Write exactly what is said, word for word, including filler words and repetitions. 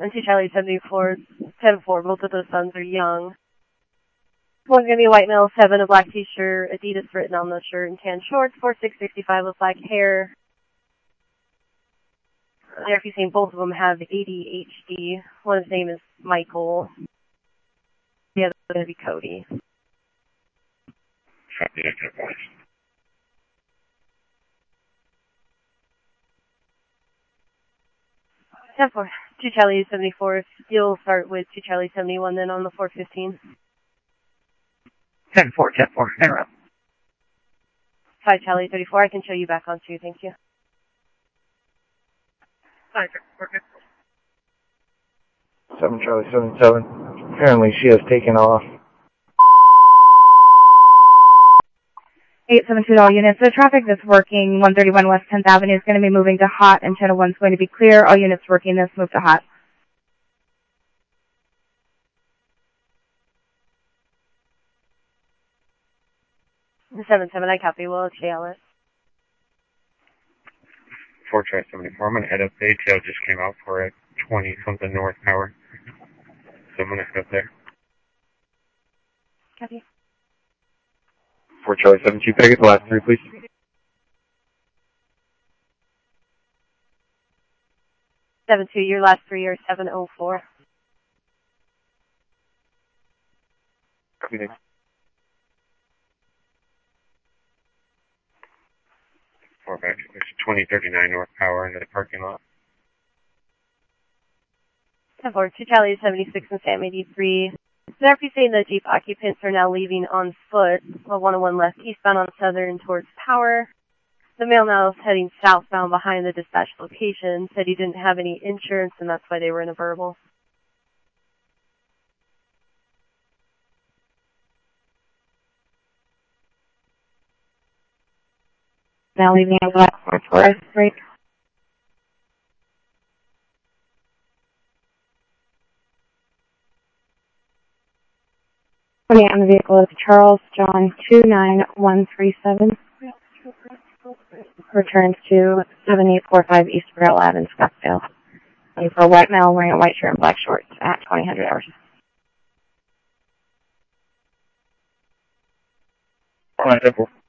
And two Charlie seventy-four, ten four, both of those sons are young. One's going to be a white male, seven, a black t-shirt, Adidas written on the shirt, and tan shorts, four six sixty-five with black hair. There, if you've seen, both of them have A D H D. One's name is Michael. The other is going to be Cody. ten four, two Charlie seventy-four. You'll start with two Charlie seventy-one, then on the four fifteen. ten four, ten four, interrupt. five Charlie thirty-four, I can show you back on two, thank you. five four, seven Charlie seventy-seven. Apparently she has taken off. eight seven two to all units. The traffic that's working one thirty-one West tenth Avenue is going to be moving to hot, and channel one is going to be clear. All units working this move to hot. seven seven, I copy. We'll tail it. four Charlie seventy-four, I'm going to head up. The A T O just came out for it. twenty something north power. So I'm going to head up there. Copy. four Charlie seventy-two, can I get the last three, please? seven two, your last three are seven oh four. Copy, thanks. Four back. There's twenty thirty-nine north power into the parking lot. ten four, two Charlie seventy-six and Sam eighty-three. So after saying the Jeep occupants are now leaving on foot, while one oh one left eastbound on Southern towards Power. The male now is heading southbound behind the dispatch location, said he didn't have any insurance and that's why they were in a verbal. Now leaving a black Ford Taurus break. Coming out in the vehicle is Charles John two nine one three seven. Returns to seven eight four five East Braille Ave in Scottsdale. Looking for a white male wearing a white shirt and black shorts at twenty hundred hours. All right, ten four.